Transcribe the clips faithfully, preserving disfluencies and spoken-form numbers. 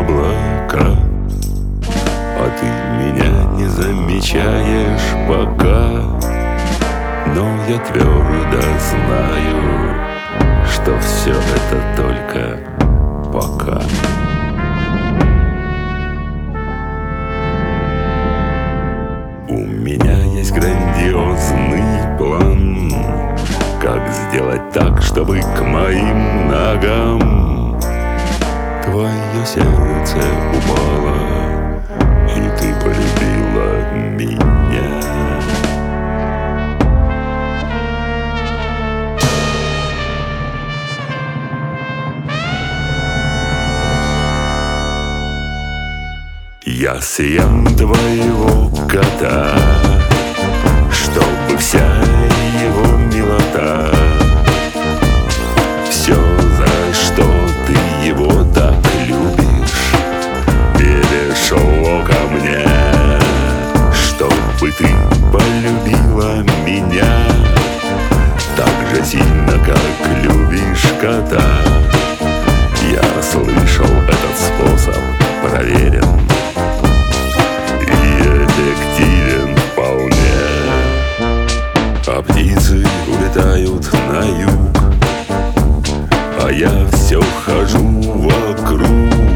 облака, а ты меня не замечаешь пока. Но я твердо знаю, что все это только пока. У меня есть грандиозный план, как сделать так, чтобы к моим ногам твое сердце упало, и ты полюбила меня. Я съем твоего кота, чтобы вся его милота, все, за что ты его так любишь, перешло ко мне, чтобы ты полюбила меня так же сильно, как любишь кота. Я слышал, этот способ проверен эффективен вполне. А птицы улетают на юг, а я все хожу вокруг,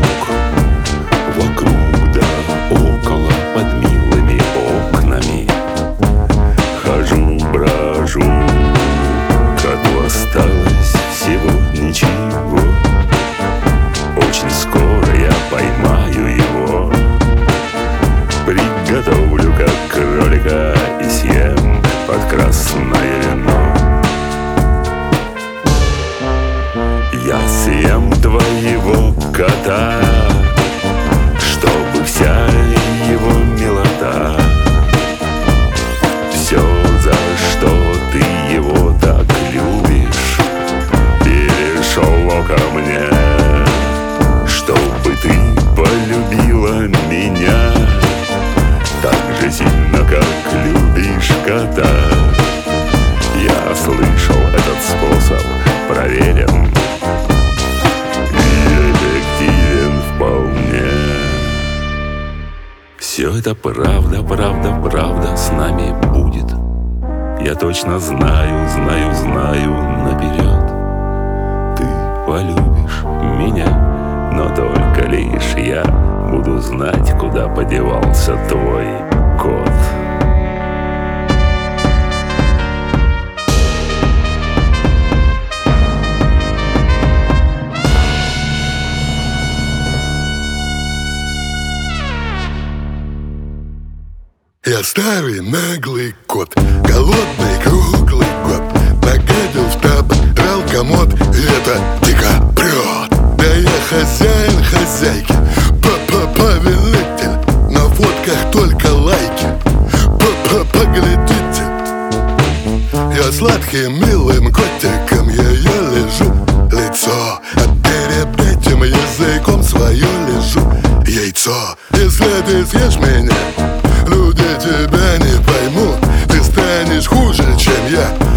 вокруг да около, под милыми окнами. Хожу, брожу, коту осталось всего ничего. Очень скоро я поймаю его, приготовлю как кролика и съем под красное вино. Я съем твоего кота, чтобы вся его милота, все, за что ты его так любишь, перешло ко мне, чтобы ты полюбила меня так же сильно, как любишь кота. Я слышал, этот способ проверен и эффективен вполне. Все это правда, правда, правда с нами будет. Я точно знаю, знаю, знаю наперед. Ты полюбишь меня, но только лишь я буду знать, куда подевался твой кот. Я старый наглый кот, голодный круглый год, нагадил в таб, драл комод, и это дико прет. Да я хозяин хозяйки, повелитель, на фотках только лайки. Поглядите, я сладким милым котиком, ее лежу лицо, а перед этим языком свое лежу яйцо. Если ты съешь меня, люди тебя не поймут, ты станешь хуже, чем я.